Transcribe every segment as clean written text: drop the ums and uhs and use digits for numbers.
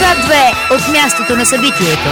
Х2 от мястото на събитието.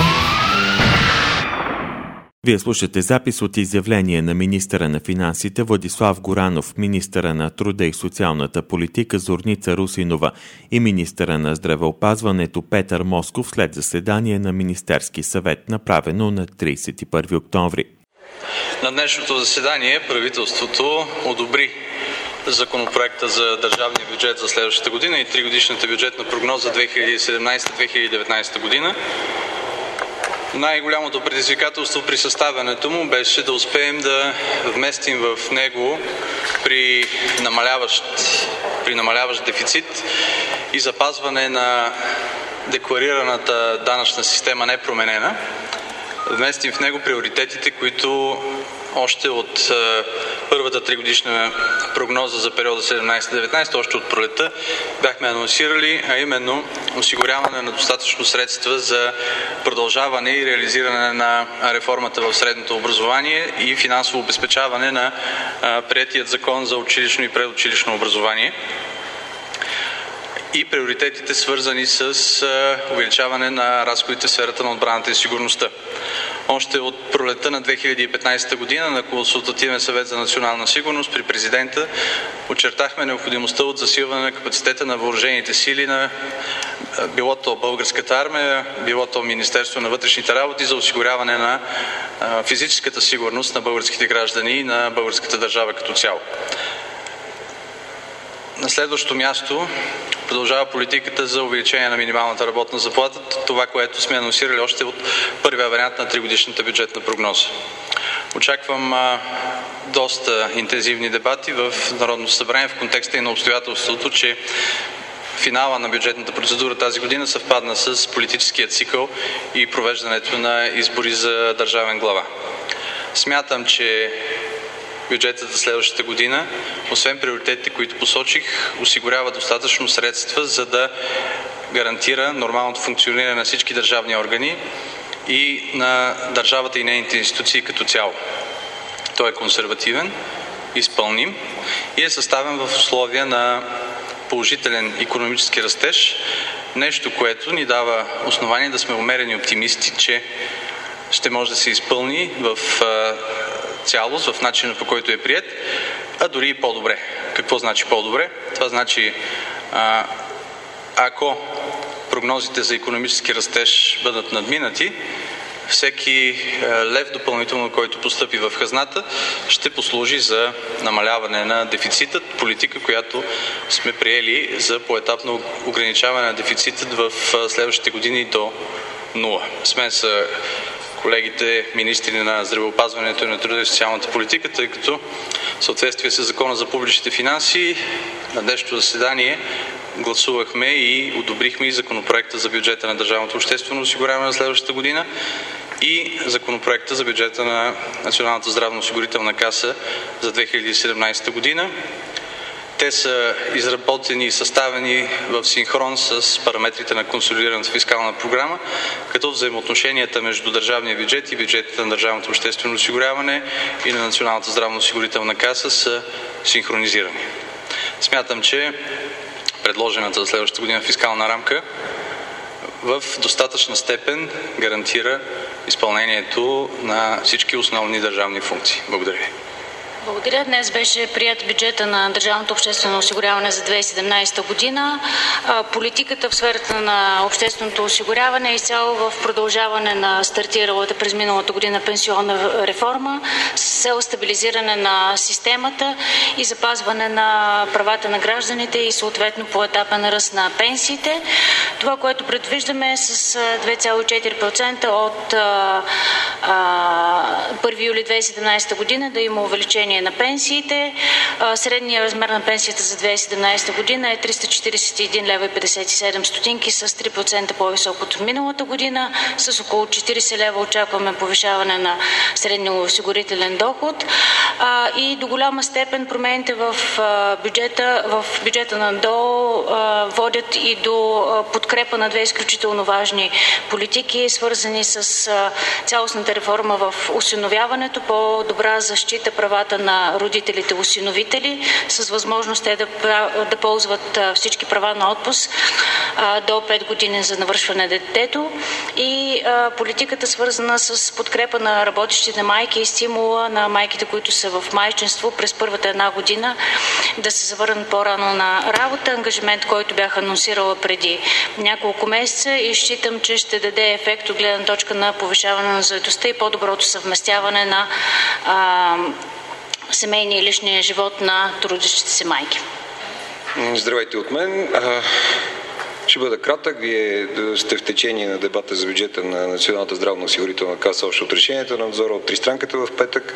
Вие слушате запис от изявление на министъра на финансите Владислав Горанов, министъра на труда и социалната политика Зорница Русинова и министъра на здравеопазването Петър Москов след заседание на Министерски съвет, направено на 31 октомври. На днешното заседание правителството одобри законопроекта за държавния бюджет за следващата година и тригодишната бюджетна прогноза 2017-2019 година. Най-голямото предизвикателство при съставянето му беше да успеем да вместим в него при намаляващ дефицит и запазване на декларираната данъчна система непроменена, вместим в него приоритетите, които още от първата тригодишна прогноза за периода 17-19, още от пролетта, бяхме анонсирали, а именно осигуряване на достатъчно средства за продължаване и реализиране на реформата в средното образование и финансово обезпечаване на приетият закон за училищно и предучилищно образование. И приоритетите, свързани с увеличаване на разходите в сферата на отбраната и сигурността. Още от пролетта на 2015 година на Консултативен съвет за национална сигурност при президента очертахме необходимостта от засилване на капацитета на въоръжените сили на било то Българската армия, било то Министерство на вътрешните работи за осигуряване на физическата сигурност на българските граждани и на българската държава като цяло. На следващото място продължава политиката за увеличение на минималната работна заплата, това, което сме анонсирали още от първия вариант на тригодишната бюджетна прогноза. Очаквам доста интензивни дебати в Народното събрание в контекста и на обстоятелството, че финала на бюджетната процедура тази година съвпадна с политическия цикъл и провеждането на избори за държавен глава. Смятам, че бюджетът за следващата година, освен приоритетите, които посочих, осигурява достатъчно средства, за да гарантира нормалното функциониране на всички държавни органи и на държавата и нейните институции като цяло. Той е консервативен, изпълним и е съставен в условия на положителен икономически растеж, нещо, което ни дава основание да сме умерени оптимисти, че ще може да се изпълни в цялост, в начина, по който е прият, а дори и по-добре. Какво значи по-добре? Това значи, ако прогнозите за икономически растеж бъдат надминати, всеки лев допълнително, който постъпи в хазната, ще послужи за намаляване на дефицитът, политика, която сме приели за поетапно ограничаване на дефицитът в следващите години до 0. С мен са колегите министри на здравеопазването и на труда и социалната политика, тъй като в съответствие с Закона за публичните финанси на днешното заседание гласувахме и одобрихме и законопроекта за бюджета на държавното обществено осигуряване на следващата година и законопроекта за бюджета на Националната здравноосигурителна каса за 2017 година. Те са изработени и съставени в синхрон с параметрите на консолидираната фискална програма, като взаимоотношенията между държавния бюджет и бюджетите на държавното обществено осигуряване и на Националната здравноосигурителна каса са синхронизирани. Смятам, че предложената за следващата година фискална рамка в достатъчна степен гарантира изпълнението на всички основни държавни функции. Благодаря ви. Благодаря. Днес беше прият бюджета на Държавното обществено осигуряване за 2017 година. Политиката в сферата на общественото осигуряване е изцяло в продължаване на стартиралата през миналата година пенсионна реформа с цел стабилизиране на системата и запазване на правата на гражданите и съответно поетапен ръст на пенсиите. Това, което предвиждаме е с 2,4% от 1 юли 2017 година да има увеличение на пенсиите. Средният размер на пенсията за 2017 година е 341 лева и 57 стотинки с 3% по-висок от миналата година. С около 40 лева очакваме повишаване на средния осигурителен доход. И до голяма степен промените в бюджета на ДОО водят и до подкрепа на две изключително важни политики, свързани с цялостната реформа в осиновяването, по-добра защита правата на родителите осиновители, с възможност те да ползват всички права на отпуск до 5 години за навършване на детето, и политиката, свързана с подкрепа на работещите майки и стимула на майките, които са в майчинство през първата една година, да се завърнат по-рано на работа. Ангажимент, който бях анонсирала преди няколко месеца, и считам, че ще даде ефект от гледна точка на повишаване на заетостта и по-доброто съвместяване на семейния и личния живот на трудещите се майки. Здравейте от мен. Ще бъда кратък. Вие сте в течение на дебата за бюджета на Националната здравноосигурителна каса, още от решението на надзора, от тристранката в петък.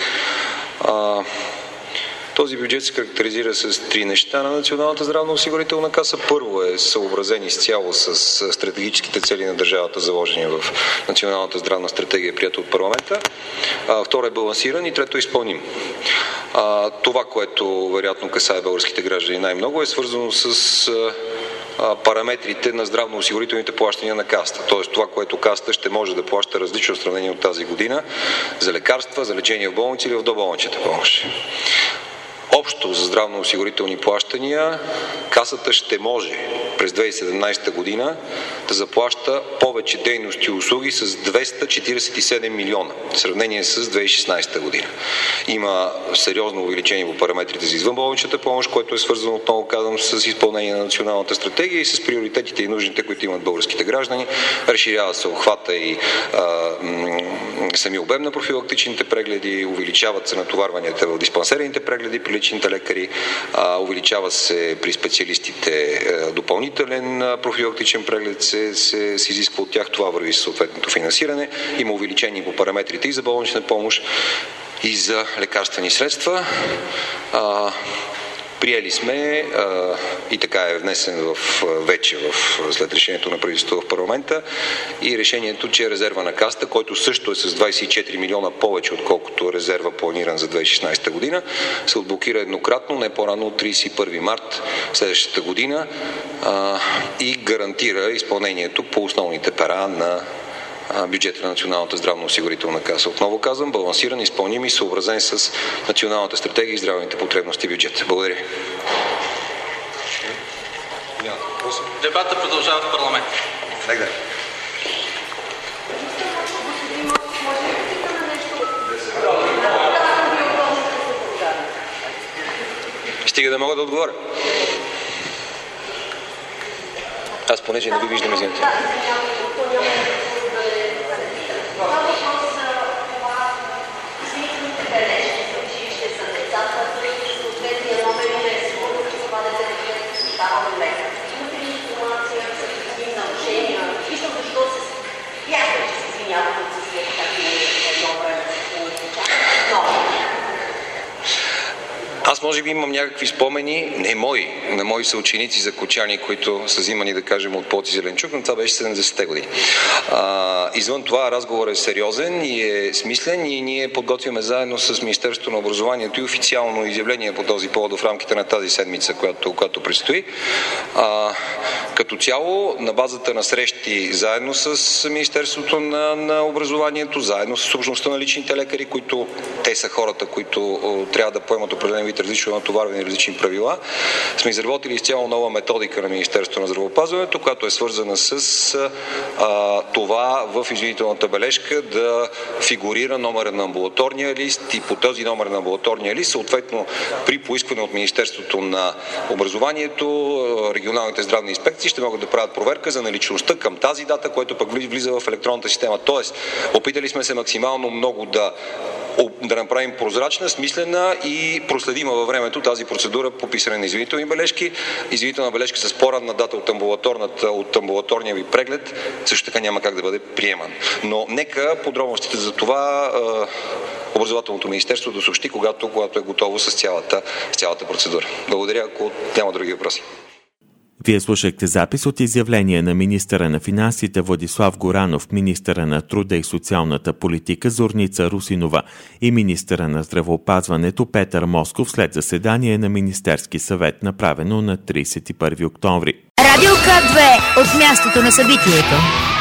Този бюджет се характеризира с 3 неща на Националната здравноосигурителна каса. Първо е съобразен изцяло с стратегическите цели на държавата, заложени в Националната здравна стратегия, приета от парламента. Второ е балансиран и трето е изпълним. Това, което вероятно касае българските граждани най-много, е свързано с параметрите на здравноосигурителните плащания на Касата. Т.е. това, което Касата ще може да плаща различно в сравнение от тази година за лекарства, за лечение в болници или в доболничната помощ. Общо за здравноосигурителни плащания Касата ще може през 2017 година да заплаща повече дейности и услуги с 247 милиона в сравнение с 2016 година. Има сериозно увеличение по параметрите за извънболничната помощ, което е свързано, отново казвам, с изпълнение на националната стратегия и с приоритетите и нуждите, които имат българските граждани. Разширява се обхвата и самия обем на профилактичните прегледи, увеличават се натоварванията в диспансерните прегледи при личните лекари, увеличава се при специалистите допълнителен профилактичен преглед, се изисква от тях, това върви с съответното финансиране. Има увеличение по параметрите и за болнична помощ, и за лекарствени средства. Приели сме и така е внесен след решението на правителството в парламента, и решението, че резерва на Касата, който също е с 24 милиона повече, отколкото резерва планиран за 2016 година, се отблокира еднократно, не по-рано от 31 март следващата година, и гарантира изпълнението по основните пера на бюджета на Националната здравноосигурителна каса. Отново казвам, балансиран, изпълним и съобразен с националната стратегия и здравните потребности бюджет. Благодаря. Дебата продължава в парламент. Стига да мога да отговоря. Аз понеже не ви виждам, извинете. Аз може би имам някакви спомени, не мои, на мои съученици закочани, които са взимани, да кажем, от Плод и Зеленчук, но това беше 70-те години. Извън това разговор е сериозен и е смислен, и ние подготвяме заедно с Министерството на образованието и официално изявление по този повод в рамките на тази седмица, която предстои. Като цяло, на базата на срещи заедно с Министерството на образованието, заедно с общността на личните лекари, които те са хората, които трябва да поемат определен вид различно натоварване и различни правила, сме изработили изцяло нова методика на Министерството на здравеопазването, която е свързана с това в извинителната бележка да фигурира номера на амбулаторния лист, и по този номер на амбулаторния лист, съответно при поискване от Министерството на образованието, регионалните здравни инспекции ще могат да правят проверка за наличността към тази дата, което пък влиза в електронната система. Тоест, опитали сме се максимално много да направим прозрачна, смислена и проследима във времето тази процедура по писане на извинителни бележки. Извинителна бележка с по-ранна дата от амбулаторния ви преглед също така няма как да бъде приеман. Но нека подробностите за това образователното министерство да съобщи, когато е готово с цялата процедура. Благодаря, ако няма други въпроси. Вие слушахте запис от изявление на министъра на финансите Владислав Горанов, министъра на труда и социалната политика Зорница Русинова и министъра на здравеопазването Петър Москов след заседание на Министерски съвет, направено на 31 октомври. Радио К2 от мястото на събитието.